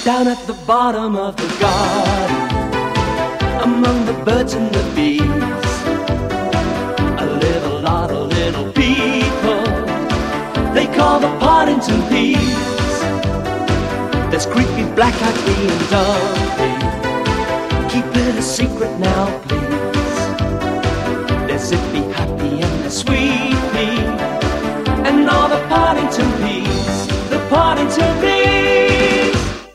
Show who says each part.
Speaker 1: Down at the bottom of the garden, among the birds and the bees, live a lot of little people they call the Partington Peas. There's creepy, black-eyed bee and Dumpy. Keep it a secret now, please. They're zippy, happy, and they're sweet.